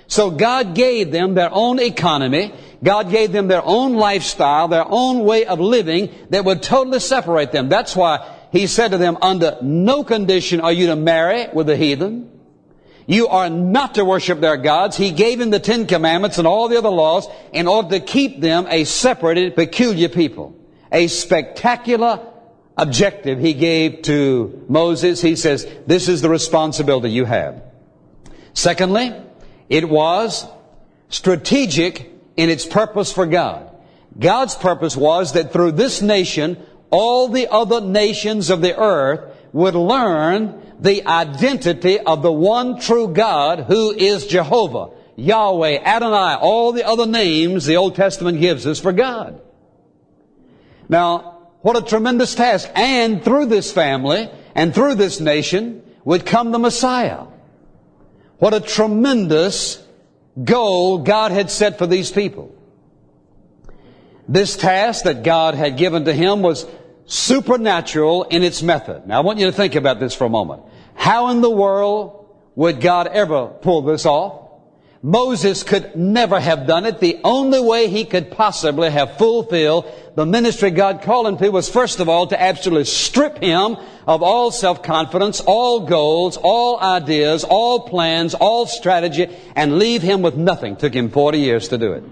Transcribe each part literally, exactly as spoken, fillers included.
So God gave them their own economy. God gave them their own lifestyle, their own way of living that would totally separate them. That's why He said to them, under no condition are you to marry with the heathen. You are not to worship their gods. He gave them the Ten Commandments and all the other laws in order to keep them a separated, peculiar people. A spectacular objective He gave to Moses. He says, this is the responsibility you have. Secondly, it was strategic in its purpose for God. God's purpose was that through this nation, all the other nations of the earth would learn the identity of the one true God, who is Jehovah, Yahweh, Adonai, all the other names the Old Testament gives us for God. Now, what a tremendous task. And through this family and through this nation would come the Messiah. What a tremendous goal God had set for these people. This task that God had given to him was supernatural in its method. Now, I want you to think about this for a moment. How in the world would God ever pull this off? Moses could never have done it. The only way he could possibly have fulfilled the ministry God called him to was, first of all, to absolutely strip him of all self-confidence, all goals, all ideas, all plans, all strategy, and leave him with nothing. It took him forty years to do it.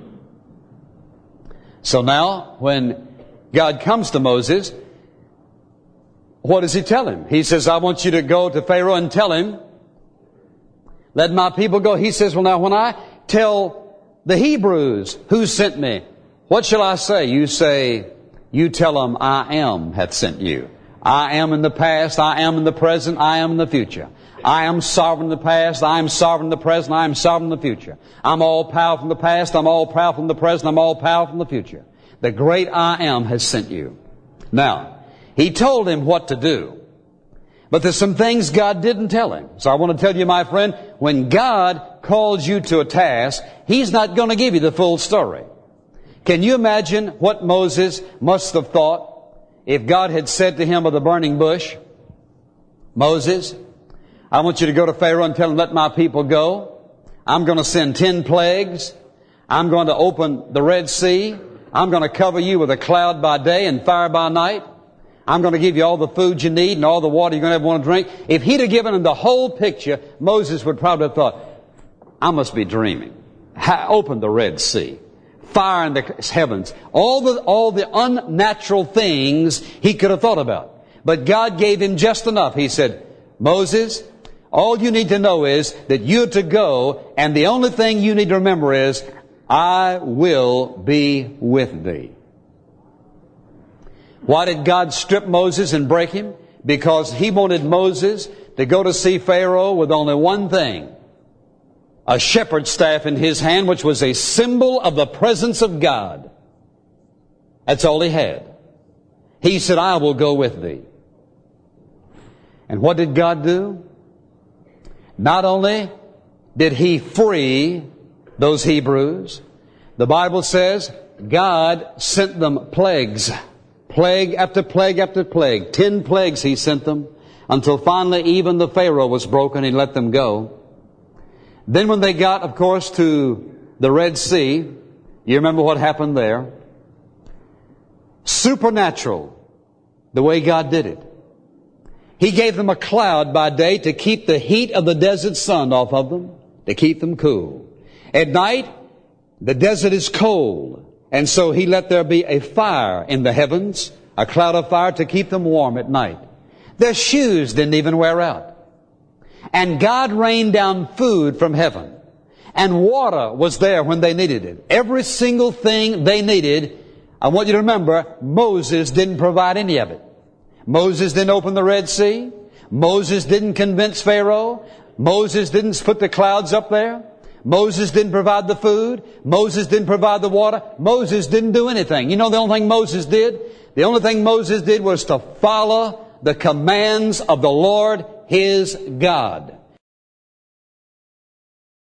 So now, when God comes to Moses, what does he tell him? He says, I want you to go to Pharaoh and tell him, let my people go. He says, well, now, when I tell the Hebrews who sent me, what shall I say? You say, you tell them, I am hath sent you. I am in the past, I am in the present, I am in the future. I am sovereign in the past, I am sovereign in the present, I am sovereign in the future. I'm all powerful in the past, I'm all powerful in the present, I'm all powerful in the future. The great I am has sent you. Now, he told him what to do. But there's some things God didn't tell him. So I want to tell you, my friend, when God calls you to a task, He's not going to give you the full story. Can you imagine what Moses must have thought if God had said to him of the burning bush, Moses, I want you to go to Pharaoh and tell him, let my people go. I'm going to send ten plagues. I'm going to open the Red Sea. I'm going to cover you with a cloud by day and fire by night. I'm going to give you all the food you need and all the water you're going to ever want to drink. If he'd have given him the whole picture, Moses would probably have thought, I must be dreaming. Ha- open the Red Sea. Fire in the heavens. All the, all the unnatural things he could have thought about. But God gave him just enough. He said, Moses, all you need to know is that you're to go, and the only thing you need to remember is, I will be with thee. Why did God strip Moses and break him? Because He wanted Moses to go to see Pharaoh with only one thing. A shepherd's staff in his hand, which was a symbol of the presence of God. That's all he had. He said, I will go with thee. And what did God do? Not only did He free those Hebrews, the Bible says God sent them plagues. Plague after plague after plague. Ten plagues He sent them, until finally even the Pharaoh was broken. He let them go. Then when they got, of course, to the Red Sea, you remember what happened there? Supernatural, the way God did it. He gave them a cloud by day to keep the heat of the desert sun off of them, to keep them cool. At night, the desert is cold. And so He let there be a fire in the heavens, a cloud of fire to keep them warm at night. Their shoes didn't even wear out. And God rained down food from heaven. And water was there when they needed it. Every single thing they needed. I want you to remember, Moses didn't provide any of it. Moses didn't open the Red Sea. Moses didn't convince Pharaoh. Moses didn't put the clouds up there. Moses didn't provide the food. Moses didn't provide the water. Moses didn't do anything. You know the only thing Moses did? The only thing Moses did was to follow the commands of the Lord his God.